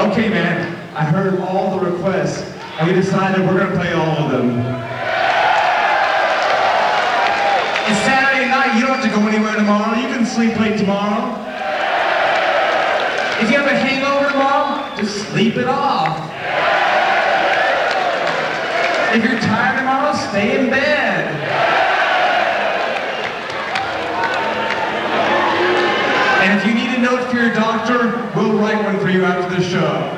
Okay, man, I heard all the requests, and we decided we're gonna play all of them. It's Saturday night, you don't have to go anywhere tomorrow. You can sleep late tomorrow. If you have a hangover tomorrow, just sleep it off. If you're tired tomorrow, stay in bed. And if you need a note for your doctor, we'll write one for you after the show.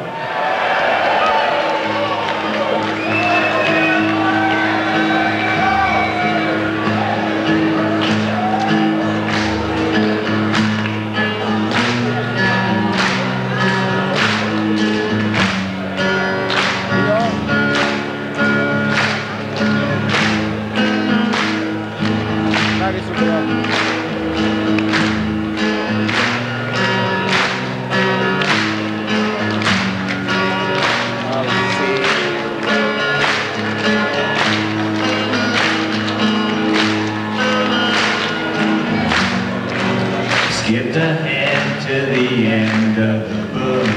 Skipped ahead to the end of the book.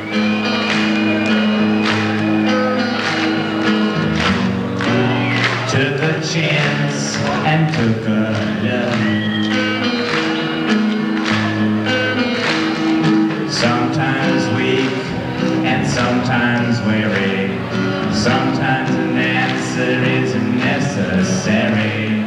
Took a chance and took a look. Sometimes weak and sometimes weary. Sometimes an answer isn't necessary.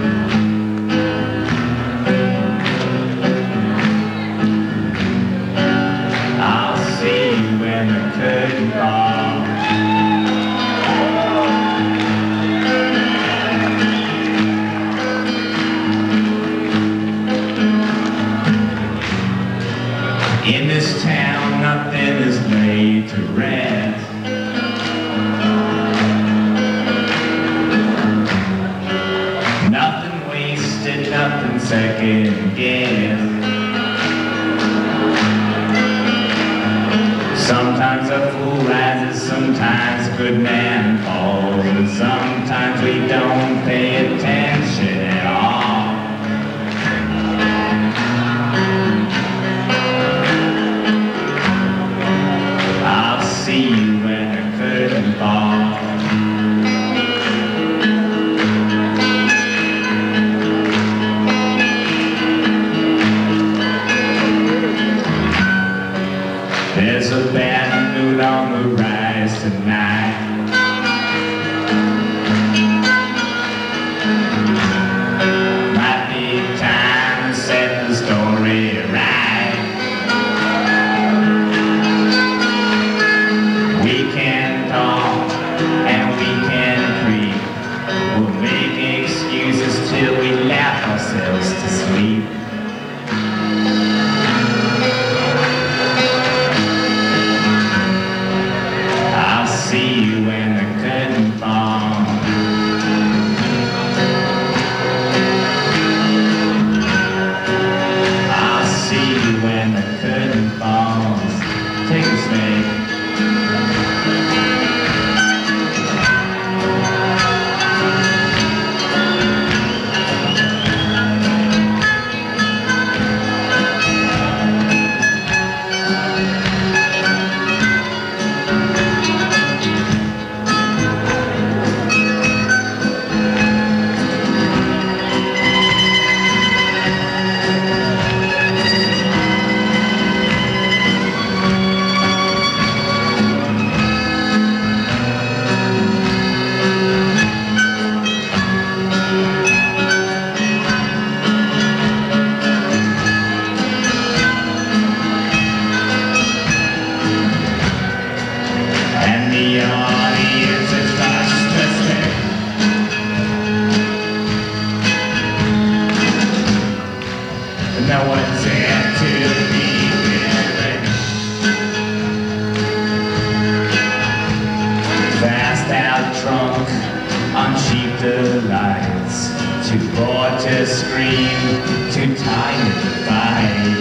In this town, nothing is laid to rest. Nothing wasted, nothing second guessed. Sometimes a fool rises, sometimes a good man falls, and sometimes we don't pay attention at all. I'll see you when the curtain falls. There's a bad mood on the rise tonight. Might be time to set the story right. We can talk and we can creep. We'll make excuses till we laugh ourselves to sleep. See you when the curtain falls. I'll see you when the curtain falls. Take a swing. The audience is rushed to stay. No one's there to be buried. Fast out drunk on cheap delights. Too bored to scream, too tired to fight.